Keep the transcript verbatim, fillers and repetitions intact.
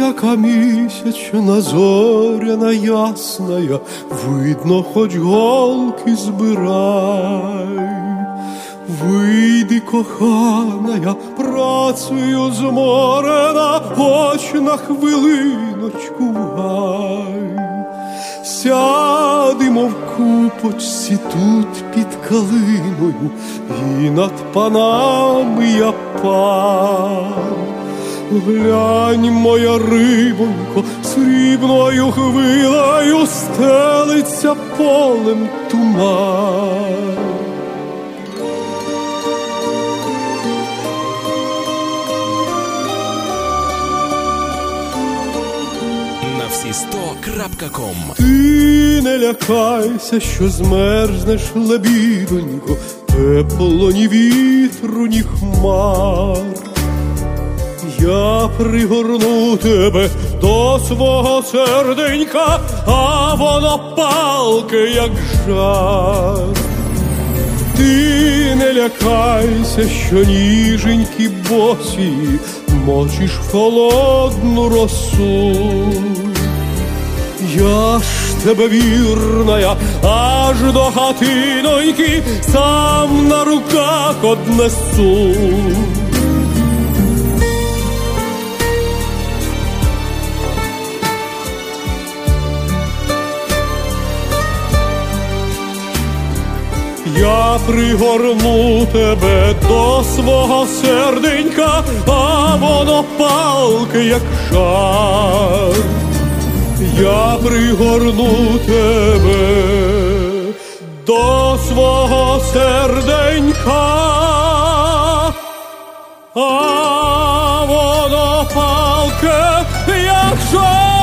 яка місячна зоряна ясная, видно, хоч голки збирай. Вийди, коханая, працею зморена, хоч на хвилиночку в гай. Сядемо в купочці тут під калиною, і над панами я пан. Глянь, моя рибонько, срібною хвилею стелиться полем туман. на всі сто крапка ком. Ти не лякайся, що змерзнеш, лебідонько, тепло ні вітру, ні хмар. Я пригорну тебе до свого серденька, а воно палке, як жар. Ти не лякайся, що ніженькі босі мочиш в холодну росу. Я ж тебе, вірная, аж до хатиноньки сам на руках однесу. Я пригорну тебе до свого серденька, а воно палке, як жар. Я пригорну тебе до свого серденька, а воно палке, як жар.